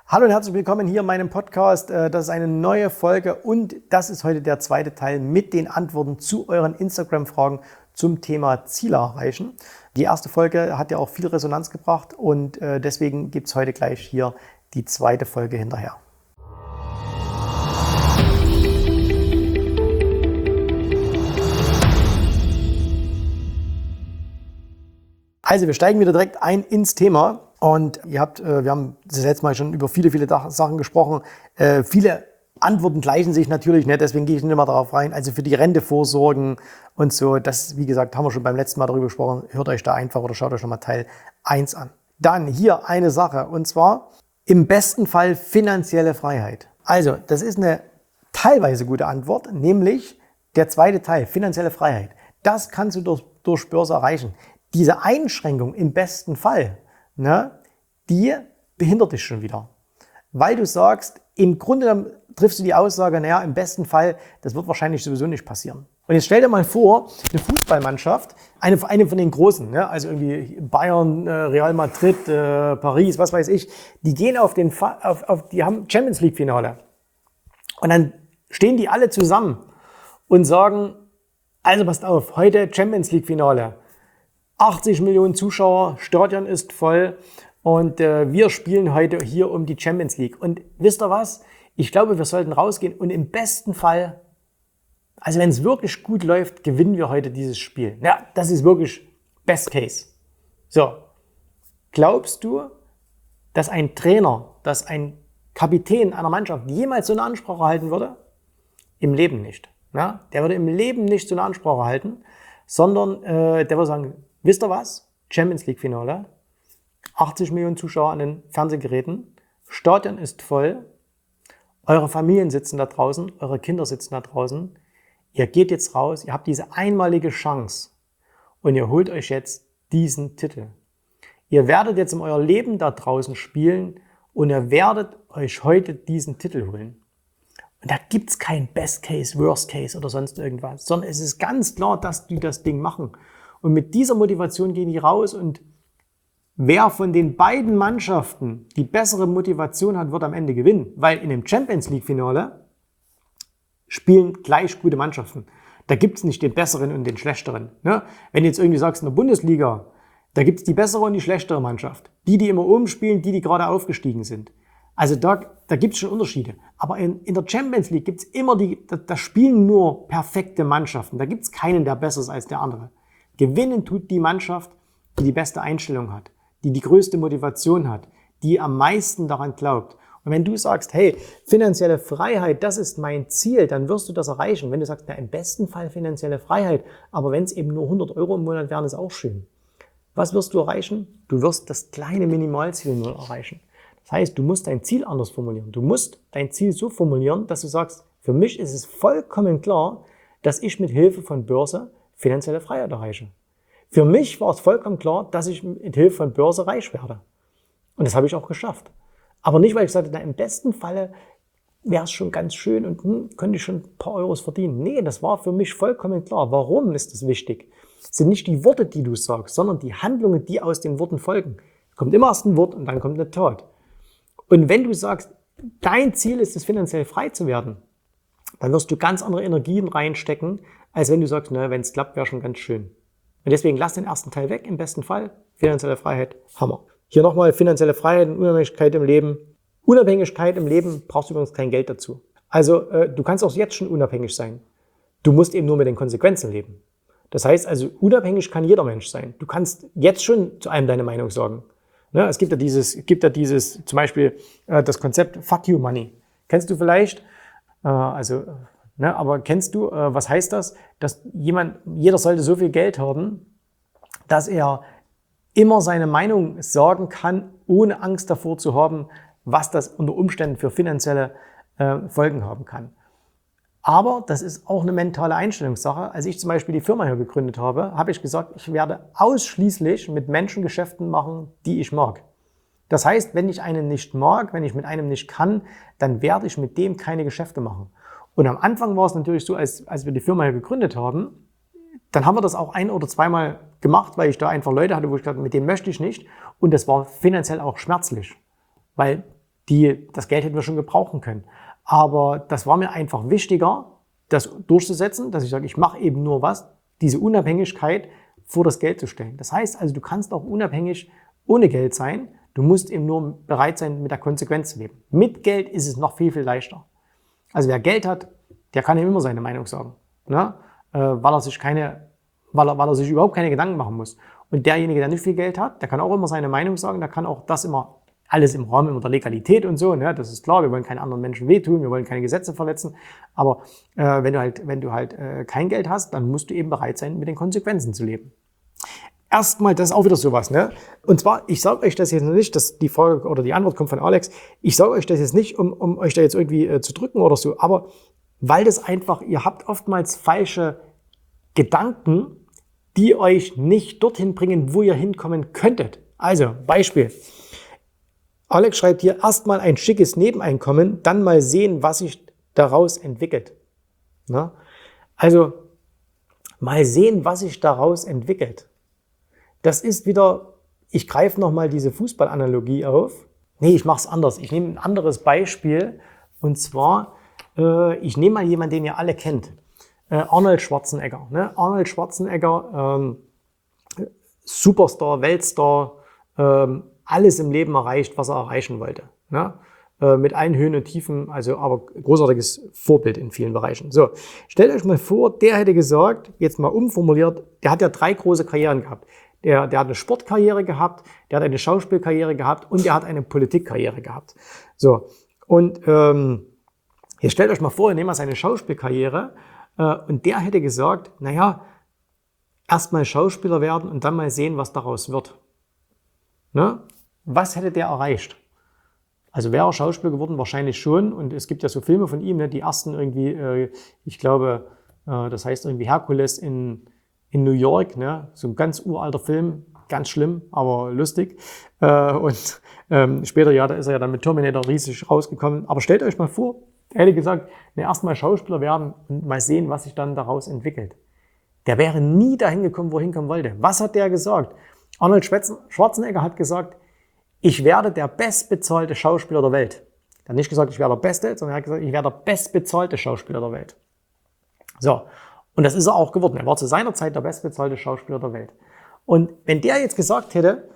Hallo und herzlich willkommen hier in meinem Podcast. Das ist eine neue Folge und das ist heute der zweite Teil mit den Antworten zu euren Instagram-Fragen zum Thema Ziele erreichen. Die erste Folge hat ja auch viel Resonanz gebracht und deswegen gibt es heute gleich hier die zweite Folge hinterher. Also wir steigen wieder direkt ein ins Thema und wir haben das letzte Mal schon über viele Sachen gesprochen. Viele Antworten gleichen sich natürlich nicht, deswegen gehe ich nicht mehr darauf rein. Also für die Rente vorsorgen und so, das, wie gesagt, haben wir schon beim letzten Mal darüber gesprochen. Hört euch da einfach oder schaut euch nochmal Teil 1 an. Dann hier eine Sache und zwar im besten Fall finanzielle Freiheit. Also das ist eine teilweise gute Antwort, nämlich der zweite Teil, finanzielle Freiheit. Das kannst du durch Börse erreichen. Diese Einschränkung im besten Fall, die behindert dich schon wieder. Weil du sagst, im Grunde triffst du die Aussage, naja, im besten Fall, das wird wahrscheinlich sowieso nicht passieren. Und jetzt stell dir mal vor, eine Fußballmannschaft, eine von den Großen, also irgendwie Bayern, Real Madrid, Paris, was weiß ich, die gehen die haben Champions League Finale. Und dann stehen die alle zusammen und sagen, also passt auf, heute Champions League Finale. 80 Millionen Zuschauer, Stadion ist voll und wir spielen heute hier um die Champions League. Und wisst ihr was? Ich glaube, wir sollten rausgehen und im besten Fall, also wenn es wirklich gut läuft, gewinnen wir heute dieses Spiel. Ja, das ist wirklich Best Case. So, glaubst du, dass ein Trainer, dass ein Kapitän einer Mannschaft jemals so eine Ansprache halten würde? Im Leben nicht. Ja? Der würde im Leben nicht so eine Ansprache halten, sondern der würde sagen, wisst ihr was? Champions League Finale, 80 Millionen Zuschauer an den Fernsehgeräten, Stadion ist voll, eure Familien sitzen da draußen, eure Kinder sitzen da draußen, ihr geht jetzt raus, ihr habt diese einmalige Chance und ihr holt euch jetzt diesen Titel. Ihr werdet jetzt in euer Leben da draußen spielen und ihr werdet euch heute diesen Titel holen. Und da gibt's kein Best Case, Worst Case oder sonst irgendwas, sondern es ist ganz klar, dass die das Ding machen. Und mit dieser Motivation gehen die raus und wer von den beiden Mannschaften die bessere Motivation hat, wird am Ende gewinnen. Weil in dem Champions League Finale spielen gleich gute Mannschaften. Da gibt's nicht den besseren und den schlechteren. Wenn du jetzt irgendwie sagst, in der Bundesliga, da gibt's die bessere und die schlechtere Mannschaft. Die immer oben spielen, die gerade aufgestiegen sind. Also da gibt's schon Unterschiede. Aber in der Champions League gibt's immer da spielen nur perfekte Mannschaften. Da gibt's keinen, der besser ist als der andere. Gewinnen tut die Mannschaft, die die beste Einstellung hat, die die größte Motivation hat, die am meisten daran glaubt. Und wenn du sagst, hey, finanzielle Freiheit, das ist mein Ziel, dann wirst du das erreichen. Wenn du sagst, na, im besten Fall finanzielle Freiheit, aber wenn es eben nur 100 € im Monat wären, ist auch schön. Was wirst du erreichen? Du wirst das kleine Minimalziel nur erreichen. Das heißt, du musst dein Ziel anders formulieren. Du musst dein Ziel so formulieren, dass du sagst, für mich ist es vollkommen klar, dass ich mit Hilfe von Börse finanzielle Freiheit erreiche. Für mich war es vollkommen klar, dass ich mit Hilfe von Börse reich werde. Und das habe ich auch geschafft. Aber nicht, weil ich sagte, na, im besten Falle wäre es schon ganz schön und könnte ich schon ein paar Euros verdienen. Nee, das war für mich vollkommen klar. Warum ist das wichtig? Es sind nicht die Worte, die du sagst, sondern die Handlungen, die aus den Worten folgen. Es kommt immer erst ein Wort und dann kommt eine Tat. Und wenn du sagst, dein Ziel ist es, finanziell frei zu werden, dann wirst du ganz andere Energien reinstecken, als wenn du sagst, na, wenn es klappt, wäre schon ganz schön. Und deswegen lass den ersten Teil weg, im besten Fall. Finanzielle Freiheit, Hammer. Hier nochmal finanzielle Freiheit und Unabhängigkeit im Leben. Unabhängigkeit im Leben brauchst du übrigens kein Geld dazu. Also du kannst auch jetzt schon unabhängig sein. Du musst eben nur mit den Konsequenzen leben. Das heißt also, unabhängig kann jeder Mensch sein. Du kannst jetzt schon zu einem deine Meinung sagen. Es gibt ja dieses zum Beispiel das Konzept Fuck You Money. Kennst du vielleicht? Aber kennst du, was heißt das? Dass jeder sollte so viel Geld haben, dass er immer seine Meinung sagen kann, ohne Angst davor zu haben, was das unter Umständen für finanzielle Folgen haben kann. Aber das ist auch eine mentale Einstellungssache. Als ich zum Beispiel die Firma hier gegründet habe, habe ich gesagt, ich werde ausschließlich mit Menschen Geschäften machen, die ich mag. Das heißt, wenn ich einen nicht mag, wenn ich mit einem nicht kann, dann werde ich mit dem keine Geschäfte machen. Und am Anfang war es natürlich so, als wir die Firma hier gegründet haben, dann haben wir das auch ein- oder zweimal gemacht, weil ich da einfach Leute hatte, wo ich gesagt habe, mit denen möchte ich nicht. Und das war finanziell auch schmerzlich, weil das Geld hätten wir schon gebrauchen können. Aber das war mir einfach wichtiger, das durchzusetzen, dass ich sage, ich mache eben nur was, diese Unabhängigkeit vor das Geld zu stellen. Das heißt also, du kannst auch unabhängig ohne Geld sein. Du musst eben nur bereit sein, mit der Konsequenz zu leben. Mit Geld ist es noch viel, viel leichter. Also wer Geld hat, der kann ihm immer seine Meinung sagen, ne? Weil er sich überhaupt keine Gedanken machen muss. Und derjenige, der nicht viel Geld hat, der kann auch immer seine Meinung sagen, der kann auch das immer, alles im Rahmen immer der Legalität und so, ne? Das ist klar, wir wollen keinen anderen Menschen wehtun, wir wollen keine Gesetze verletzen, aber wenn du halt kein Geld hast, dann musst du eben bereit sein, mit den Konsequenzen zu leben. Erstmal, das ist auch wieder sowas, ne? Und zwar, ich sage euch das jetzt nicht, dass die Frage oder die Antwort kommt von Alex, ich sage euch das jetzt nicht, um euch da jetzt irgendwie zu drücken oder so, aber weil das einfach, ihr habt oftmals falsche Gedanken, die euch nicht dorthin bringen, wo ihr hinkommen könntet. Also, Beispiel. Alex schreibt hier, erstmal ein schickes Nebeneinkommen, dann mal sehen, was sich daraus entwickelt. Na? Also, mal sehen, was sich daraus entwickelt. Das ist wieder, ich greife nochmal diese Fußballanalogie auf. Nee, ich mache es anders. Ich nehme ein anderes Beispiel. Und zwar, ich nehme mal jemanden, den ihr alle kennt. Arnold Schwarzenegger. Ne? Arnold Schwarzenegger, Superstar, Weltstar, alles im Leben erreicht, was er erreichen wollte. Ne? Mit allen Höhen und Tiefen, also aber großartiges Vorbild in vielen Bereichen. So, stellt euch mal vor, der hätte gesagt, jetzt mal umformuliert, der hat ja 3 große Karrieren gehabt. Der hat eine Sportkarriere gehabt, der hat eine Schauspielkarriere gehabt und der hat eine Politikkarriere gehabt. So, und jetzt stellt euch mal vor, ihr nehmt mal seine Schauspielkarriere und der hätte gesagt, naja, erstmal Schauspieler werden und dann mal sehen, was daraus wird. Ne? Was hätte der erreicht? Also wäre er Schauspieler geworden? Wahrscheinlich schon. Und es gibt ja so Filme von ihm, ne? Die ersten irgendwie, ich glaube, das heißt irgendwie Herkules in New York, ne? So ein ganz uralter Film, ganz schlimm, aber lustig. Und später, ja, da ist er ja dann mit Terminator riesig rausgekommen. Aber stellt euch mal vor, er hätte gesagt, ne, erstmal Schauspieler werden und mal sehen, was sich dann daraus entwickelt. Der wäre nie dahin gekommen, wo er hinkommen wollte. Was hat der gesagt? Arnold Schwarzenegger hat gesagt, ich werde der bestbezahlte Schauspieler der Welt. Er hat nicht gesagt, ich werde der Beste, sondern er hat gesagt, ich werde der bestbezahlte Schauspieler der Welt. So, und das ist er auch geworden. Er war zu seiner Zeit der bestbezahlte Schauspieler der Welt. Und wenn der jetzt gesagt hätte,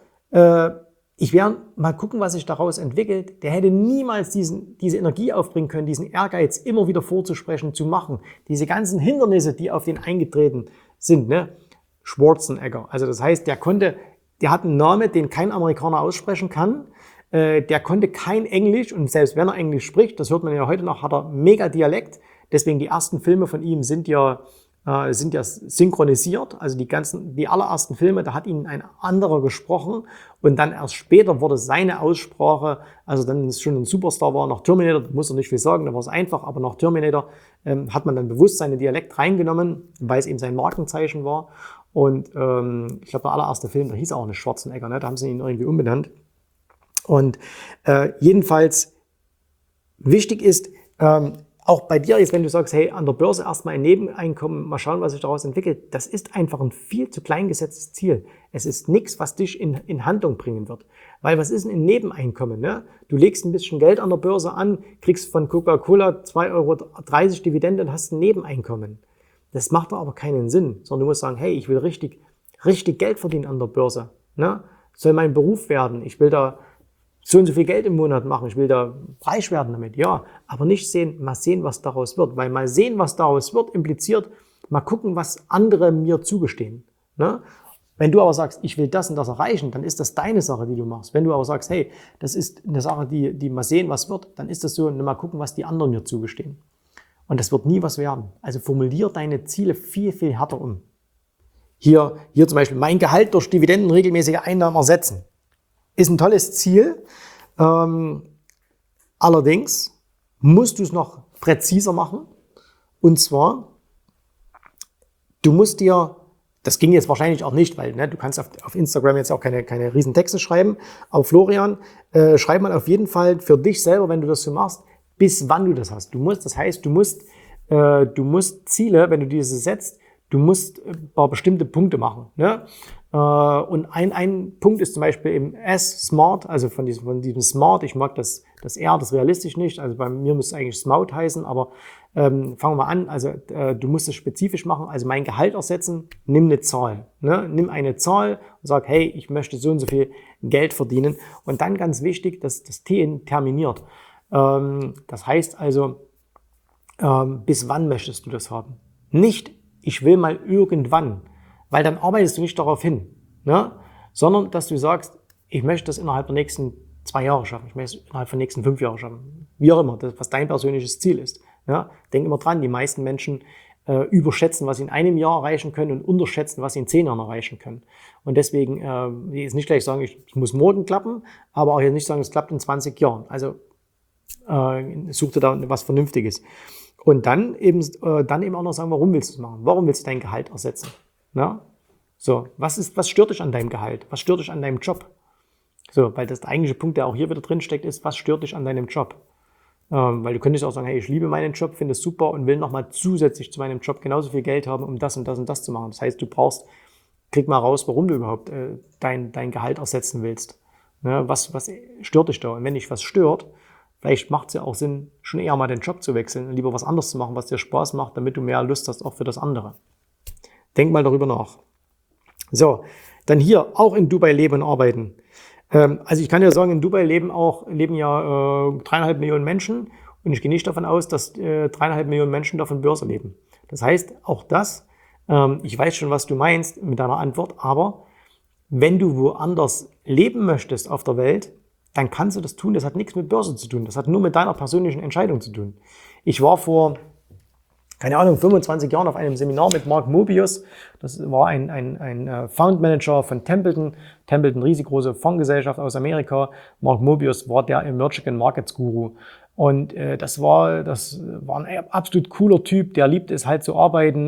ich werde mal gucken, was sich daraus entwickelt, der hätte niemals diese Energie aufbringen können, diesen Ehrgeiz immer wieder vorzusprechen, zu machen. Diese ganzen Hindernisse, die auf den eingetreten sind, ne? Schwarzenegger. Also das heißt, der hat einen Namen, den kein Amerikaner aussprechen kann. Der konnte kein Englisch und selbst wenn er Englisch spricht, das hört man ja heute noch, hat er mega Dialekt. Deswegen die ersten Filme von ihm sind ja synchronisiert. Also die allerersten Filme, da hat ihn ein anderer gesprochen und dann erst später wurde seine Aussprache, also dann es schon ein Superstar war, nach Terminator, muss er nicht viel sagen, da war es einfach, aber nach Terminator hat man dann bewusst seinen Dialekt reingenommen, weil es eben sein Markenzeichen war. Und ich glaube, der allererste Film, da hieß auch nicht Schwarzenegger, ne? Da haben sie ihn irgendwie umbenannt. Und jedenfalls wichtig ist, auch bei dir jetzt, wenn du sagst, hey, an der Börse erstmal ein Nebeneinkommen, mal schauen, was sich daraus entwickelt, das ist einfach ein viel zu klein gesetztes Ziel. Es ist nichts, was dich in Handlung bringen wird. Weil was ist denn ein Nebeneinkommen? Ne? Du legst ein bisschen Geld an der Börse an, kriegst von Coca-Cola 2,30 € Dividende und hast ein Nebeneinkommen. Das macht aber keinen Sinn, sondern du musst sagen, hey, ich will richtig Geld verdienen an der Börse. Ne? Soll mein Beruf werden. Ich will da so und so viel Geld im Monat machen. Ich will da reich werden damit. Ja, aber nicht mal sehen, was daraus wird. Weil mal sehen, was daraus wird, impliziert, mal gucken, was andere mir zugestehen. Ne? Wenn du aber sagst, ich will das und das erreichen, dann ist das deine Sache, die du machst. Wenn du aber sagst, hey, das ist eine Sache, die mal sehen, was wird, dann ist das so, mal gucken, was die anderen mir zugestehen. Und das wird nie was werden. Also formulier deine Ziele viel, viel härter um. Hier zum Beispiel, mein Gehalt durch Dividenden regelmäßige Einnahmen ersetzen. Ist ein tolles Ziel. Allerdings musst du es noch präziser machen. Und zwar, du musst dir, das ging jetzt wahrscheinlich auch nicht, weil du kannst auf Instagram jetzt auch keine riesen Texte schreiben. Aber Florian, schreib mal auf jeden Fall für dich selber, wenn du das so machst, bis wann du das hast. Du musst Ziele, wenn du diese setzt, du musst ein paar bestimmte Punkte machen. Ne? Und ein Punkt ist zum Beispiel eben S, Smart, also von diesem Smart, ich mag das Das R, das realistisch nicht. Also bei mir müsste es eigentlich Smout heißen, aber fangen wir mal an. Also du musst es spezifisch machen. Also mein Gehalt ersetzen, nimm eine Zahl. Ne? Nimm eine Zahl und sag, hey, ich möchte so und so viel Geld verdienen. Und dann ganz wichtig, dass das T terminiert. Das heißt also, bis wann möchtest du das haben? Nicht, ich will mal irgendwann, weil dann arbeitest du nicht darauf hin, ne? Sondern dass du sagst, ich möchte das innerhalb der nächsten 2 Jahre schaffen, ich möchte es innerhalb der nächsten 5 Jahre schaffen, wie auch immer, das, was dein persönliches Ziel ist. Ja? Denk immer dran, die meisten Menschen überschätzen, was sie in einem Jahr erreichen können und unterschätzen, was sie in 10 Jahren erreichen können. Und deswegen jetzt nicht gleich sagen, ich muss morgen klappen, aber auch jetzt nicht sagen, es klappt in 20 Jahren. Also such dir da was Vernünftiges. Und dann eben auch noch sagen, warum willst du es machen? Warum willst du dein Gehalt ersetzen? Na? So, was stört dich an deinem Gehalt? Was stört dich an deinem Job? So, weil das der eigentliche Punkt, der auch hier wieder drin steckt, ist, was stört dich an deinem Job? Weil du könntest auch sagen, hey, ich liebe meinen Job, finde es super und will nochmal zusätzlich zu meinem Job genauso viel Geld haben, um das und das und das zu machen. Das heißt, krieg mal raus, warum du überhaupt dein Gehalt ersetzen willst. Ne? Was stört dich da? Und wenn dich was stört, vielleicht macht es ja auch Sinn, schon eher mal den Job zu wechseln und lieber was anderes zu machen, was dir Spaß macht, damit du mehr Lust hast auch für das andere. Denk mal darüber nach. So, dann hier auch in Dubai leben und arbeiten. Also ich kann ja sagen, in Dubai leben ja 3,5 Millionen Menschen und ich gehe nicht davon aus, dass 3,5 Millionen Menschen davon Börse leben. Das heißt, auch das, ich weiß schon, was du meinst mit deiner Antwort, aber wenn du woanders leben möchtest auf der Welt, dann kannst du das tun. Das hat nichts mit Börse zu tun. Das hat nur mit deiner persönlichen Entscheidung zu tun. Ich war vor, keine Ahnung, 25 Jahren auf einem Seminar mit Mark Mobius. Das war ein Fund Manager von Templeton. Templeton, riesengroße Fondsgesellschaft aus Amerika. Mark Mobius war der Emerging Markets Guru. Und das war ein absolut cooler Typ. Der liebt es halt zu arbeiten.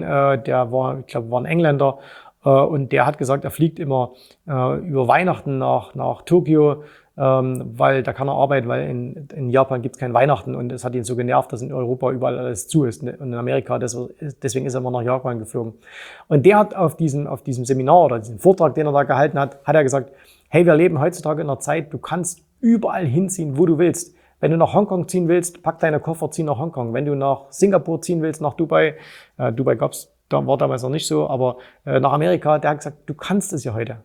Ich glaube, war ein Engländer. Und der hat gesagt, er fliegt immer über Weihnachten nach Tokio, weil da kann er arbeiten, weil in Japan gibt es kein Weihnachten und es hat ihn so genervt, dass in Europa überall alles zu ist und in Amerika, deswegen ist er immer nach Japan geflogen. Und der hat auf diesem Seminar oder diesem Vortrag, den er da gehalten hat er gesagt, hey, wir leben heutzutage in einer Zeit, du kannst überall hinziehen, wo du willst. Wenn du nach Hongkong ziehen willst, pack deine Koffer, zieh nach Hongkong. Wenn du nach Singapur ziehen willst, nach Dubai, Dubai war damals noch nicht so, aber nach Amerika, der hat gesagt, du kannst es ja heute.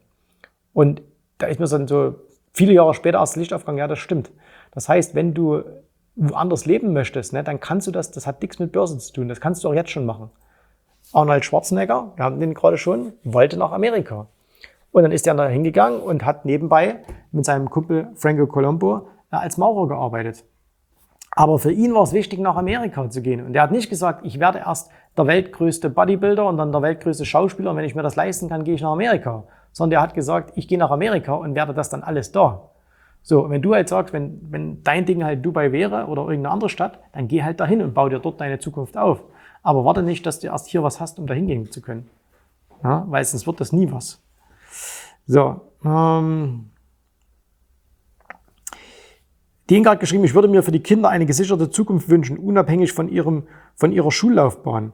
Und da ist mir dann so viele Jahre später erst Licht aufgegangen, ja, das stimmt. Das heißt, wenn du woanders leben möchtest, ne, dann kannst du das hat nichts mit Börse zu tun, das kannst du auch jetzt schon machen. Arnold Schwarzenegger, wir haben den gerade schon, wollte nach Amerika. Und dann ist er da hingegangen und hat nebenbei mit seinem Kumpel Franco Colombo als Maurer gearbeitet. Aber für ihn war es wichtig, nach Amerika zu gehen. Und er hat nicht gesagt, ich werde erst der weltgrößte Bodybuilder und dann der weltgrößte Schauspieler und wenn ich mir das leisten kann, gehe ich nach Amerika. Sondern er hat gesagt, ich gehe nach Amerika und werde das dann alles da. So, und wenn du halt sagst, wenn dein Ding halt Dubai wäre oder irgendeine andere Stadt, dann geh halt dahin und bau dir dort deine Zukunft auf. Aber warte nicht, dass du erst hier was hast, um dahin gehen zu können. Ja, weil sonst wird das nie was. So, die haben gerade geschrieben, ich würde mir für die Kinder eine gesicherte Zukunft wünschen, unabhängig von ihrer Schullaufbahn.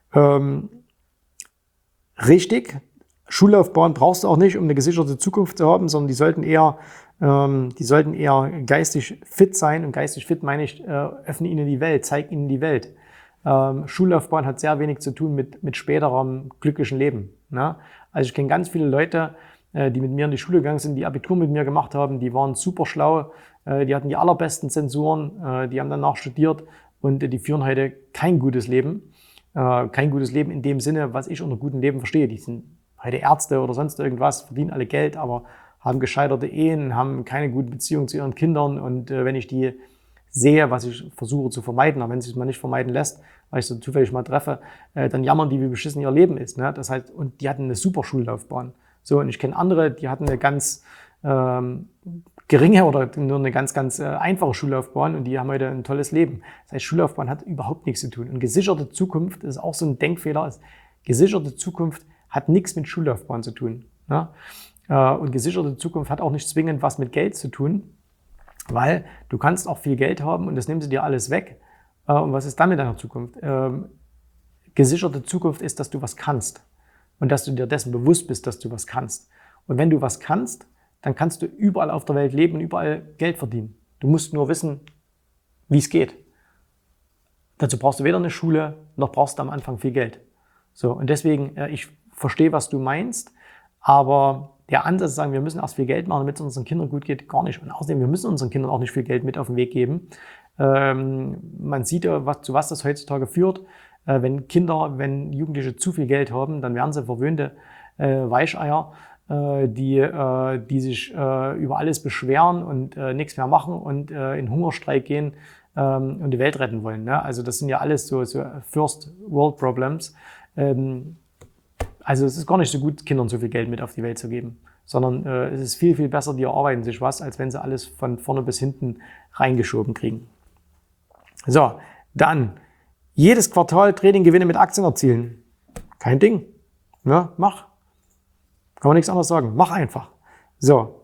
Richtig, Schullaufbahn brauchst du auch nicht, um eine gesicherte Zukunft zu haben, sondern die sollten eher geistig fit sein. Und geistig fit meine ich, öffne ihnen die Welt, zeig ihnen die Welt. Schullaufbahn hat sehr wenig zu tun mit späterem glücklichen Leben. Ne? Also ich kenne ganz viele Leute, die mit mir in die Schule gegangen sind, die Abitur mit mir gemacht haben, die waren super schlau, die hatten die allerbesten Zensuren, die haben danach studiert und die führen heute kein gutes Leben. Kein gutes Leben in dem Sinne, was ich unter gutem Leben verstehe. Die sind heute Ärzte oder sonst irgendwas, verdienen alle Geld, aber haben gescheiterte Ehen, haben keine gute Beziehung zu ihren Kindern und wenn ich die sehe, was ich versuche zu vermeiden, aber wenn es sich mal nicht vermeiden lässt, weil ich so zufällig mal treffe, dann jammern die, wie beschissen ihr Leben ist. Ne? Das heißt, und die hatten eine super Schullaufbahn. So, und ich kenne andere, die hatten eine ganz geringe oder nur eine ganz, ganz einfache Schullaufbahn und die haben heute ein tolles Leben. Das heißt, Schullaufbahn hat überhaupt nichts zu tun. Und gesicherte Zukunft, das ist auch so ein Denkfehler, gesicherte Zukunft hat nichts mit Schullaufbahn zu tun. Ne? Und gesicherte Zukunft hat auch nicht zwingend was mit Geld zu tun, weil du kannst auch viel Geld haben und das nimmst du dir alles weg. Und was ist dann mit deiner Zukunft? Gesicherte Zukunft ist, dass du was kannst und dass du dir dessen bewusst bist, dass du was kannst. Und wenn du was kannst, dann kannst du überall auf der Welt leben und überall Geld verdienen. Du musst nur wissen, wie es geht. Dazu brauchst du weder eine Schule, noch brauchst du am Anfang viel Geld. So, und deswegen, ich verstehe, was du meinst, aber der Ansatz zu sagen, wir müssen erst viel Geld machen, damit es unseren Kindern gut geht, gar nicht. Und außerdem, wir müssen unseren Kindern auch nicht viel Geld mit auf den Weg geben. Man sieht ja, zu was das heutzutage führt. Wenn Jugendliche zu viel Geld haben, dann werden sie verwöhnte Weicheier, die sich über alles beschweren und nichts mehr machen und in Hungerstreik gehen und die Welt retten wollen. Ne? Also das sind ja alles so First World Problems. Also es ist gar nicht so gut, Kindern so viel Geld mit auf die Welt zu geben, sondern es ist viel, viel besser, die erarbeiten sich was, als wenn sie alles von vorne bis hinten reingeschoben kriegen. So, dann jedes Quartal Trading-Gewinne mit Aktien erzielen. Kein Ding. Ja, mach. Kann man nichts anderes sagen. Mach einfach. So.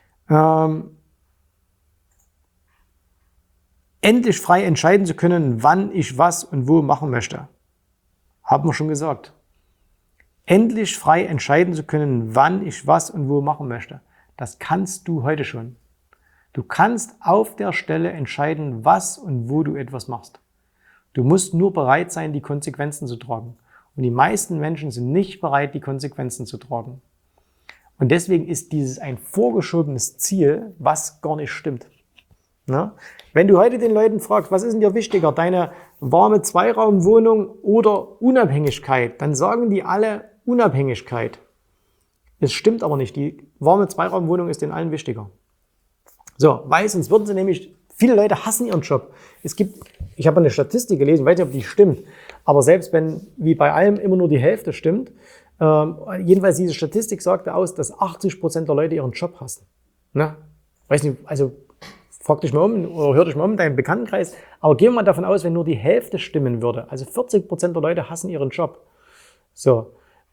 Endlich frei entscheiden zu können, wann ich was und wo machen möchte. Haben wir schon gesagt. Endlich frei entscheiden zu können, wann ich was und wo machen möchte. Das kannst du heute schon. Du kannst auf der Stelle entscheiden, was und wo du etwas machst. Du musst nur bereit sein, die Konsequenzen zu tragen. Und die meisten Menschen sind nicht bereit, die Konsequenzen zu tragen. Und deswegen ist dieses ein vorgeschobenes Ziel, was gar nicht stimmt. Na? Wenn du heute den Leuten fragst, was ist denn dir wichtiger, deine warme Zweiraumwohnung oder Unabhängigkeit, dann sagen die alle Unabhängigkeit. Es stimmt aber nicht. Die warme Zweiraumwohnung ist den allen wichtiger. So, weil sonst würden sie nämlich, viele Leute hassen ihren Job. Ich habe eine Statistik gelesen, ich weiß nicht, ob die stimmt, aber selbst wenn, wie bei allem, immer nur die Hälfte stimmt, jedenfalls diese Statistik sagte aus, dass 80% der Leute ihren Job hassen. Ne? Weiß nicht, also frag dich mal um oder hör dich mal um in deinem Bekanntenkreis, aber gehen wir mal davon aus, wenn nur die Hälfte stimmen würde, also 40% der Leute hassen ihren Job. So,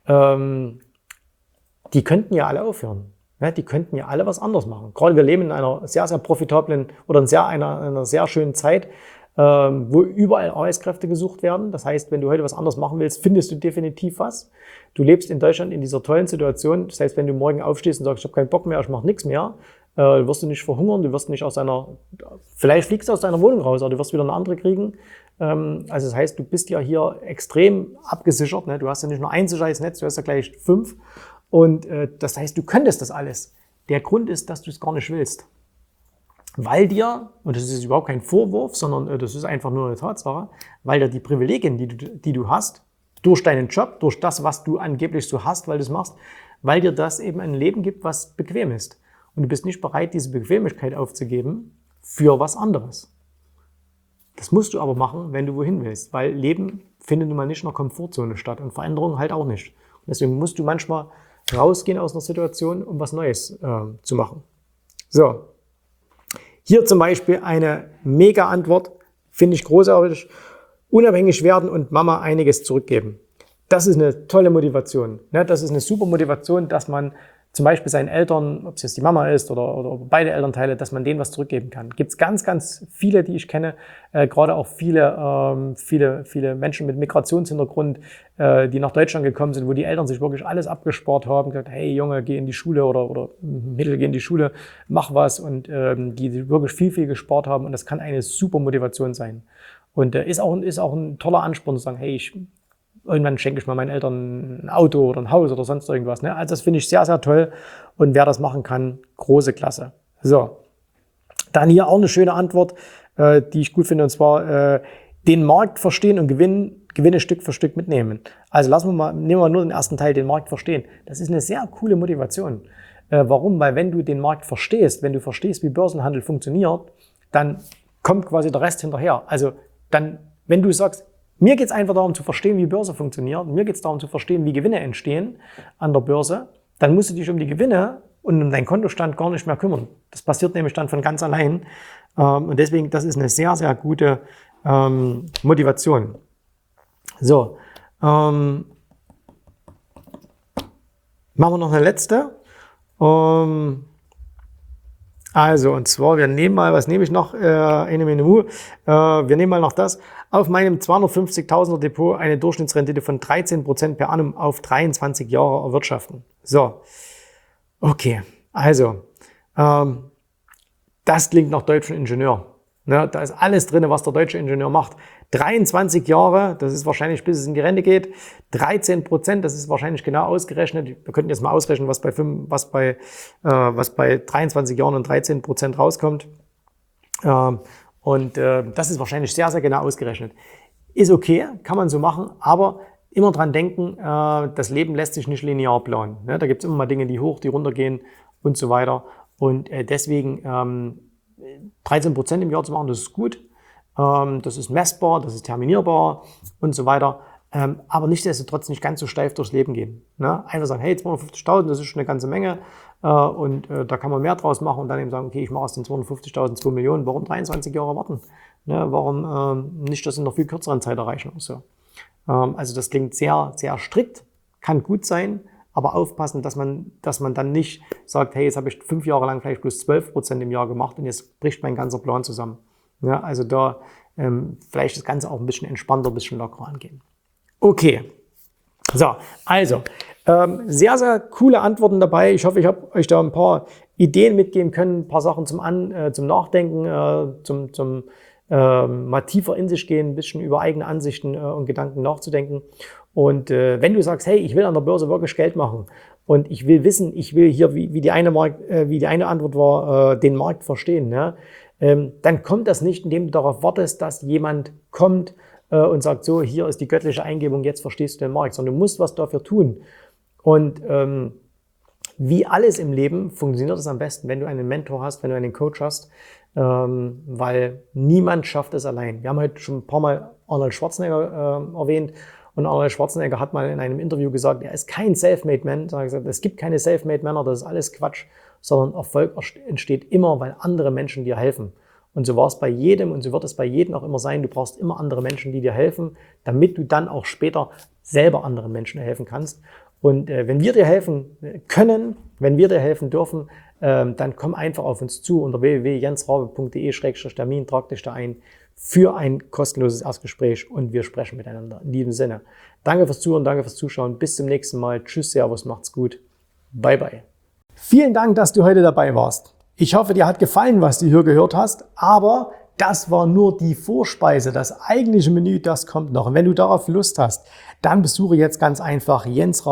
die könnten ja alle aufhören. Ja, die könnten ja alle was anderes machen. Gerade wir leben in einer sehr, sehr profitablen oder einer sehr schönen Zeit, wo überall Arbeitskräfte gesucht werden. Das heißt, wenn du heute was anderes machen willst, findest du definitiv was. Du lebst in Deutschland in dieser tollen Situation. Das heißt, wenn du morgen aufstehst und sagst, ich habe keinen Bock mehr, ich mache nichts mehr, wirst du nicht verhungern, du wirst nicht vielleicht fliegst du aus deiner Wohnung raus, aber du wirst wieder eine andere kriegen. Also das heißt, du bist ja hier extrem abgesichert. Ne? Du hast ja nicht nur ein sicheres Netz, du hast ja gleich 5. Und das heißt, du könntest das alles. Der Grund ist, dass du es gar nicht willst. Weil dir, und das ist überhaupt kein Vorwurf, sondern das ist einfach nur eine Tatsache, weil dir die Privilegien, die du hast, durch deinen Job, durch das, was du angeblich so hast, weil du es machst, weil dir das eben ein Leben gibt, was bequem ist. Und du bist nicht bereit, diese Bequemlichkeit aufzugeben für was anderes. Das musst du aber machen, wenn du wohin willst, weil Leben findet nun mal nicht in der Komfortzone statt und Veränderung halt auch nicht. Und deswegen musst du manchmal rausgehen aus einer Situation, um was Neues zu machen. So, hier zum Beispiel eine mega Antwort, finde ich großartig. Unabhängig werden und Mama einiges zurückgeben. Das ist eine tolle Motivation. Ne? Das ist eine super Motivation, dass man zum Beispiel seinen Eltern, ob es jetzt die Mama ist oder beide Elternteile, dass man denen was zurückgeben kann. Gibt es ganz, ganz viele, die ich kenne, gerade auch viele Menschen mit Migrationshintergrund, die nach Deutschland gekommen sind, wo die Eltern sich wirklich alles abgespart haben, gesagt, hey Junge, geh in die Schule oder Mädel, geh in die Schule, mach was und die wirklich viel, viel gespart haben und das kann eine super Motivation sein. Und ist auch ein toller Ansporn zu sagen, hey, irgendwann schenke ich mal meinen Eltern ein Auto oder ein Haus oder sonst irgendwas. Ne? Also das finde ich sehr, sehr toll. Und wer das machen kann, große Klasse. So, dann hier auch eine schöne Antwort, die ich gut finde, und zwar den Markt verstehen und Gewinne Stück für Stück mitnehmen. Also nehmen wir nur den ersten Teil, den Markt verstehen. Das ist eine sehr coole Motivation. Warum? Weil wenn du den Markt verstehst, wenn du verstehst, wie Börsenhandel funktioniert, dann kommt quasi der Rest hinterher. Also dann, wenn du sagst, mir geht es einfach darum zu verstehen, wie Börse funktioniert. Mir geht es darum zu verstehen, wie Gewinne entstehen an der Börse. Dann musst du dich um die Gewinne und um deinen Kontostand gar nicht mehr kümmern. Das passiert nämlich dann von ganz allein. Und deswegen, das ist eine sehr, sehr gute Motivation. So, machen wir noch eine letzte. Also, und zwar, wir nehmen mal, was nehme ich noch? Wir nehmen mal noch das. Auf meinem 250.000er Depot eine Durchschnittsrendite von 13% per annum auf 23 Jahre erwirtschaften. So, okay, also, Das klingt nach deutschem Ingenieur. Ne, da ist alles drin, was der deutsche Ingenieur macht. 23 Jahre, das ist wahrscheinlich, bis es in die Rente geht. 13%, das ist wahrscheinlich genau ausgerechnet. Wir könnten jetzt mal ausrechnen, was bei 23 Jahren und 13% rauskommt. Das ist wahrscheinlich sehr, sehr genau ausgerechnet. Ist okay, kann man so machen, aber immer dran denken, das Leben lässt sich nicht linear planen. Ne, da gibt es immer mal Dinge, die hoch, die runter gehen und so weiter. Und deswegen 13% im Jahr zu machen, das ist gut. Das ist messbar, das ist terminierbar und so weiter. Aber nichtsdestotrotz nicht ganz so steif durchs Leben gehen. Ne? Einfach sagen, hey, 250.000, das ist schon eine ganze Menge da kann man mehr draus machen und dann eben sagen, okay, ich mache aus den 250.000 2 Millionen. Warum 23 Jahre warten? Ne? Warum nicht das in einer viel kürzeren Zeit erreichen? So. Also das klingt sehr, sehr strikt, kann gut sein, aber aufpassen, dass man dann nicht sagt, hey, jetzt habe ich 5 Jahre lang vielleicht plus 12% im Jahr gemacht und jetzt bricht mein ganzer Plan zusammen. Ja, also da vielleicht das Ganze auch ein bisschen entspannter, ein bisschen lockerer angehen. Okay, so, also sehr, sehr coole Antworten dabei. Ich hoffe, ich habe euch da ein paar Ideen mitgeben können, ein paar Sachen zum Nachdenken, zum mal tiefer in sich gehen, ein bisschen über eigene Ansichten und Gedanken nachzudenken. Und wenn du sagst, hey, ich will an der Börse wirklich Geld machen und ich will wissen, ich will hier, wie die eine Antwort war, den Markt verstehen, ne? Dann kommt das nicht, indem du darauf wartest, dass jemand kommt und sagt, so, hier ist die göttliche Eingebung, jetzt verstehst du den Markt, sondern du musst was dafür tun. Und wie alles im Leben funktioniert es am besten, wenn du einen Mentor hast, wenn du einen Coach hast, weil niemand schafft es allein. Wir haben heute schon ein paar Mal Arnold Schwarzenegger erwähnt und Arnold Schwarzenegger hat mal in einem Interview gesagt, er ist kein Selfmade Man. Er hat gesagt, es gibt keine Selfmade Männer, das ist alles Quatsch, sondern Erfolg entsteht immer, weil andere Menschen dir helfen. Und so war es bei jedem und so wird es bei jedem auch immer sein. Du brauchst immer andere Menschen, die dir helfen, damit du dann auch später selber anderen Menschen helfen kannst. Und wenn wir dir helfen können, wenn wir dir helfen dürfen, dann komm einfach auf uns zu unter www.jensrabe.de/termin, trag dich da ein für ein kostenloses Erstgespräch und wir sprechen miteinander. In diesem Sinne, danke fürs Zuhören, danke fürs Zuschauen, bis zum nächsten Mal. Tschüss, Servus, macht's gut. Bye, bye. Vielen Dank, dass du heute dabei warst. Ich hoffe, dir hat gefallen, was du hier gehört hast, aber das war nur die Vorspeise. Das eigentliche Menü, das kommt noch. Und wenn du darauf Lust hast, dann besuche jetzt ganz einfach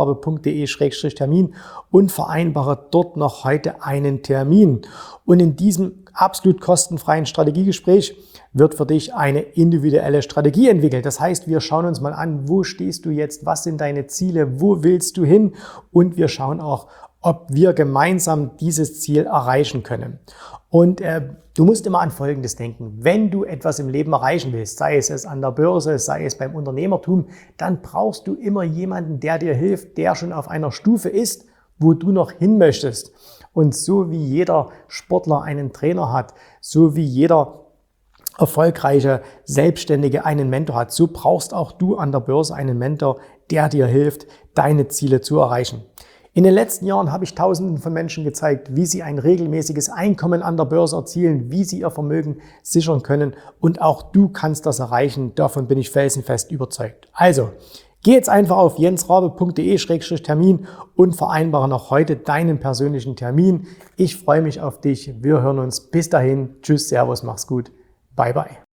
jensrabe.de/termin und vereinbare dort noch heute einen Termin. Und in diesem absolut kostenfreien Strategiegespräch wird für dich eine individuelle Strategie entwickelt. Das heißt, wir schauen uns mal an, wo stehst du jetzt, was sind deine Ziele, wo willst du hin und wir schauen auch, ob wir gemeinsam dieses Ziel erreichen können. Und du musst immer an Folgendes denken. Wenn du etwas im Leben erreichen willst, sei es an der Börse, sei es beim Unternehmertum, dann brauchst du immer jemanden, der dir hilft, der schon auf einer Stufe ist, wo du noch hin möchtest. Und so wie jeder Sportler einen Trainer hat, so wie jeder erfolgreiche Selbstständige einen Mentor hat, so brauchst auch du an der Börse einen Mentor, der dir hilft, deine Ziele zu erreichen. In den letzten Jahren habe ich Tausenden von Menschen gezeigt, wie sie ein regelmäßiges Einkommen an der Börse erzielen, wie sie ihr Vermögen sichern können und auch du kannst das erreichen. Davon bin ich felsenfest überzeugt. Also, geh jetzt einfach auf jensrabe.de/termin und vereinbare noch heute deinen persönlichen Termin. Ich freue mich auf dich. Wir hören uns. Bis dahin. Tschüss, Servus, mach's gut. Bye, bye.